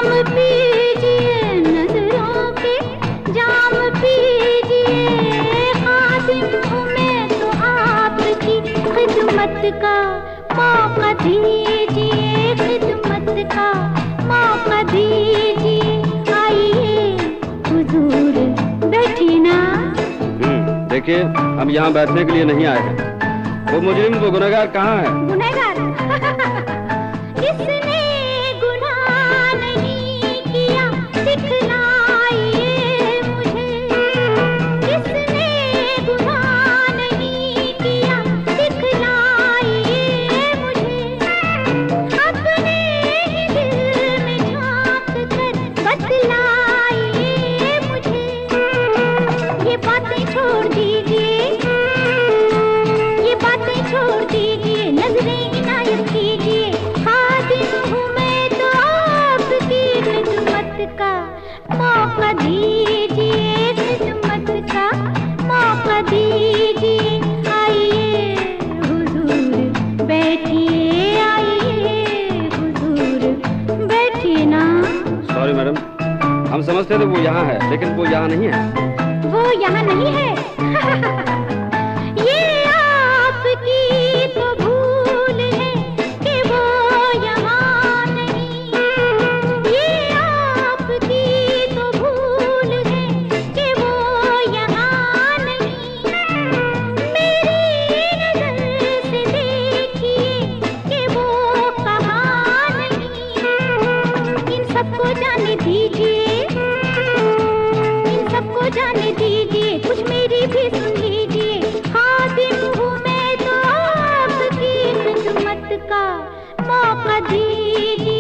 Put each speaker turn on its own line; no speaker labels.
पीजिए नजरों के जाम पीजिए। खादिम हूँ मैं तो आपकी खिदमत का मौका दीजिए, खिदमत का मौका दीजिए। आइए हुजूर बैठिए ना।
देखिए हम यहाँ बैठने के लिए नहीं आए हैं। वो मुजरिम, वो गुनहगार कहाँ है?
गुनहगार किसने गुनाह नहीं किया दिखलाइए मुझे। किसने गुनाह नहीं किया दिखलाइए मुझे। अपने ही दिल में झांक कर बतलाइए मुझे। ये बातें छोड़ दीजिए, ये बातें छोड़ दीजिए, नजरें इनायत कीजिए। खादिम हूँ मैं तो आपकी खिदमत का मौका दीजिए, खिदमत का मौका दीजिए। आइए हुजूर बैठिए, आइए हुजूर बैठिए ना।
सॉरी मैडम, हम समझते थे वो यहाँ है, लेकिन वो यहाँ नहीं है।
वो यहाँ नहीं है। ये आपकी तो भूल है कि वो यहाँ नहीं। ये आपकी तो भूल है कि वो यहाँ नहीं। मेरी नजर से देखिए कि वो कहाँ नहीं। इन सबको जाने दीजिए, इन सबको जाने दीजिए, कुछ मेरी भी सुन लीजिए। खादिम हूँ मैं तो आपकी खिदमत का मौका दीजिए।